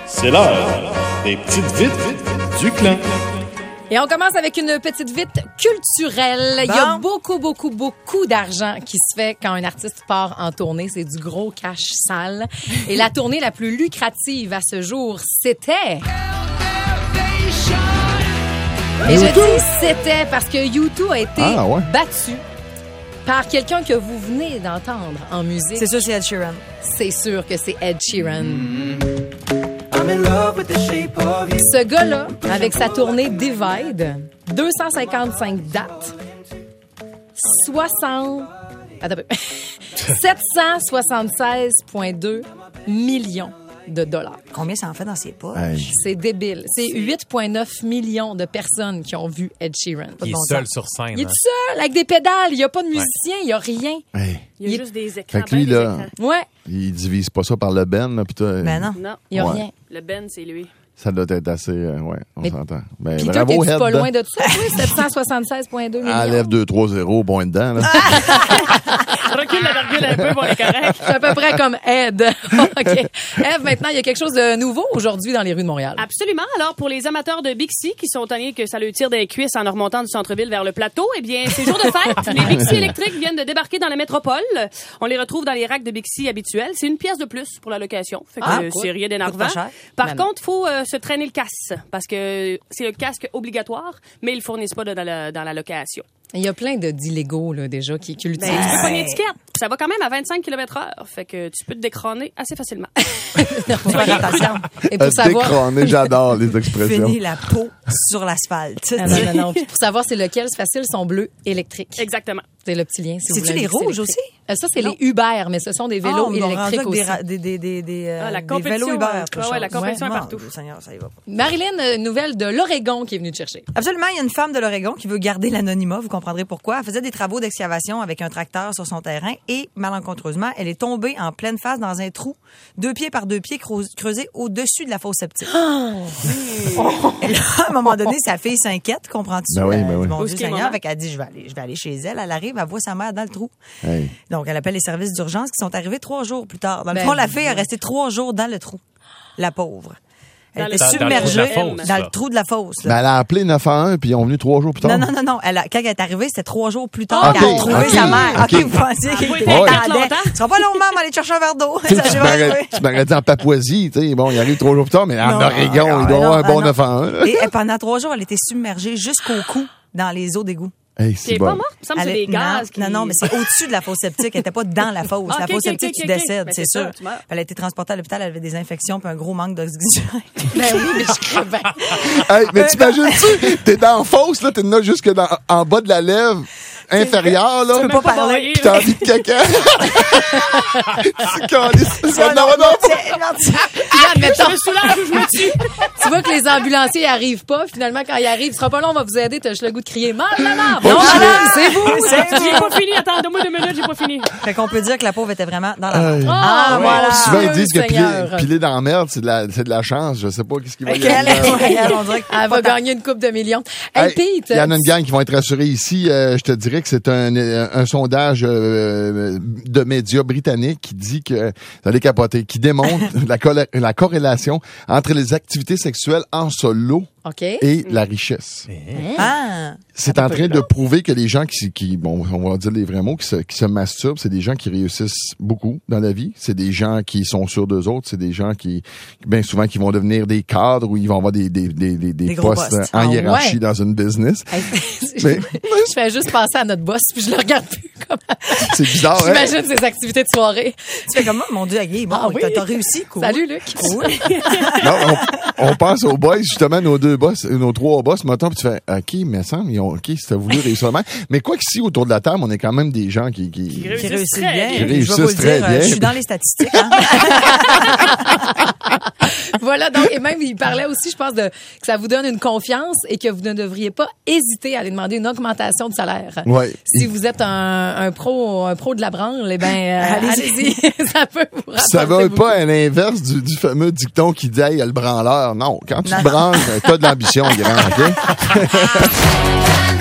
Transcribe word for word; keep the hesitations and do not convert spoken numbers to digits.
C'est l'heure des petites vites du clan. Et on commence avec une petite vite culturelle. Bon. Il y a beaucoup, beaucoup, beaucoup d'argent qui se fait quand un artiste part en tournée. C'est du gros cash sale. Et la tournée la plus lucrative à ce jour, c'était... Et je dis c'était parce que U deux a été ah, ouais. battu par quelqu'un que vous venez d'entendre en musique. C'est sûr, c'est Ed Sheeran. C'est sûr que c'est Ed Sheeran. Ce gars-là, avec sa tournée Divide, deux cent cinquante-cinq dates, soixante... Attends un peu. sept cent soixante-seize virgule deux millions de dollars. Combien ça en fait dans ses poches? Hey. C'est débile. C'est huit virgule neuf millions de personnes qui ont vu Ed Sheeran. Il est bon seul temps. Sur scène. Il est hein. seul, avec des pédales. Il n'y a pas de musicien, il ouais. n'y a rien. Hey. Il y a il... juste des écrans. Fait que lui, ben, là, ouais. il divise pas ça par le Ben. Là, putain. Ben non. Non. Il n'y a ouais. rien. Le Ben, c'est lui. Ça doit être assez... Euh, ouais, on Mais, s'entend. Ben, puis bravo, toi, t'es Ed, pas loin de ça, oui, sept cent soixante-seize virgule deux millions. Enlève deux trois zéros, bon dedans, là. Recule la virgule un peu, bon, on est correct. C'est à peu près comme Ed. OK. Eve, maintenant, il y a quelque chose de nouveau aujourd'hui dans les rues de Montréal. Absolument. Alors, pour les amateurs de Bixi qui sont tannés que ça leur tire des cuisses en remontant du centre-ville vers le plateau, eh bien, c'est jour de fête. Les Bixi électriques viennent de débarquer dans la métropole. On les retrouve dans les racks de Bixi habituels. C'est une pièce de plus pour la location. Fait que ah, euh, c'est rien d'énervant. Par ben contre, il faut euh, se traîner le casse parce que c'est un casque obligatoire, mais ils le fournissent pas de, dans, la, dans la location. Il y a plein de d'illégaux là, déjà qui, qui l'utilisent. Ben, tu peux pas une étiquette. Ça va quand même à vingt-cinq kilomètres heure. Fait que tu peux te décroner assez facilement. Non, faut faire attention. Et pour savoir... Décroner, j'adore les expressions. Finir la peau sur l'asphalte. Ah, non, non, non. Puis pour savoir c'est lequel, c'est facile, ils sont bleus électriques. Exactement. C'est le petit lien. Si C'est-tu les rouges aussi? Euh, ça, c'est non. les Uber, mais ce sont des vélos oh, électriques aussi. Des, des, des, des, euh, ah, la des vélos Uber. Ah, ouais, la compétition ouais. est partout. Oh, Seigneur, ça y va pas. Marilyn, une nouvelle de l'Oregon qui est venue te chercher. Absolument. Il y a une femme de l'Oregon qui veut garder l'anonymat. Vous comprendrez pourquoi. Elle faisait des travaux d'excavation avec un tracteur sur son terrain et, malencontreusement, elle est tombée en pleine face dans un trou, deux pieds par deux pieds creusé au-dessus de la fosse septique. Oh. Et là, à un moment donné, sa fille s'inquiète, comprends-tu? Ben oui, ben oui. Mon Dieu Seigneur. Fait qu'elle dit, je vais aller, je vais aller chez elle. Elle arrive, elle voit sa mère dans le trou. Hey. Donc, elle appelle les services d'urgence qui sont arrivés trois jours plus tard. Dans le ben, fond, la fille a resté trois jours dans le trou. La pauvre. Elle dans était le, submergée dans, dans le trou de la fosse. Ben, elle a appelé neuf un un puis ils ont venu trois jours plus tard. Non, non, non, non. Elle a, quand elle est arrivée, c'était trois jours plus tard okay, qu'elle a trouvé okay, sa mère. OK, vous pensez qu'elle oui, attendait. Ce sera pas long, maman, aller chercher un verre d'eau. Tu m'aurais dit en Papouasie, tu sais, bon, il arrive trois jours plus tard, mais en Oregon, il doit y avoir un bon neuf un un. Et pendant trois jours, elle était submergée jusqu'au cou dans les eaux d'égout. Hey, c'est c'est bon. Pas morte? Il me semble que c'est des gaz. Non, qui... non, non, mais c'est au-dessus de la fosse septique. Elle n'était pas dans la fosse. Ah, la okay, fosse okay, septique, okay, tu okay. décèdes, Ben, c'est, c'est sûr. Ça, elle a été transportée à l'hôpital, elle avait des infections puis un gros manque d'oxygène. Ben oui, mais je crève bien. Hey, mais t'imagines-tu? T'es dans la fosse, là, t'es là jusque dans, en bas de la lèvre inférieure, là. Tu peux pas parler. Pis t'as envie de caca. Tu calisses. Ça n'en va pas. Je me soulage ou je me tue. Tu vois que les ambulanciers arrivent pas. Finalement, quand ils arrivent, ce sera pas long, on va vous aider. T'as juste le goût de crier « Mal, madame! » Non, madame, c'est vous! J'ai pas fini. Attends, donne-moi deux minutes, j'ai pas fini. Fait qu'on peut dire que la pauvre était vraiment dans la merde. Ah, ah, voilà. Souvent, ils disent que piler, piler dans la merde, c'est de la, c'est de la chance. Je sais pas qu'est-ce qu'il va y avoir. Elle va gagner une coupe de millions. Hey, Pete! Il y en a une gang qui vont être rassurés ici. Euh, je te dirais que c'est un, un, un sondage euh, de médias britanniques qui dit que, vous allez capoter, qui démontre la, colla- la corrélation entre les activités sexuelles en solo okay. et la richesse. Ah. C'est en train de prouver que les gens qui, qui, bon, on va dire les vrais mots, qui se, qui se masturbent, c'est des gens qui réussissent beaucoup dans la vie. C'est des gens qui sont sûrs d'eux autres. C'est des gens qui, bien souvent, qui vont devenir des cadres ou ils vont avoir des, des, des, des, des, des postes, postes en ah, hiérarchie ouais. dans une business. Hey, mais, je fais juste penser à notre boss puis je le regarde plus comme. C'est bizarre, hein? J'imagine ses activités de soirée. Tu fais comment, mon Dieu, Agui? Bon, ah, oui. t'as, t'as réussi, cool. Salut, Luc. Cool. Non, on, on pense aux boys, justement, nos deux boss, nos trois boss, maintenant, puis tu fais, OK, mais ça, ils ont, OK, si t'as voulu réussir même. Mais quoi qu'ici, autour de la table, on est quand même des gens qui, qui, qui réussissent, qui réussissent très bien. bien. Qui réussissent je vais vous très le dire, bien. Je suis dans les statistiques, hein. Voilà, donc, et même, il parlait aussi, je pense, de, que ça vous donne une confiance et que vous ne devriez pas hésiter à aller demander une augmentation de salaire. Ouais. Si vous êtes un, un pro, un pro de la branle, eh ben, euh, allez-y. Ça peut vous rapporter Ça va beaucoup. pas à l'inverse du, du fameux dicton qui dit, hey, le branleur. Non, quand tu te branles, t'as de l'ambition, grand, OK?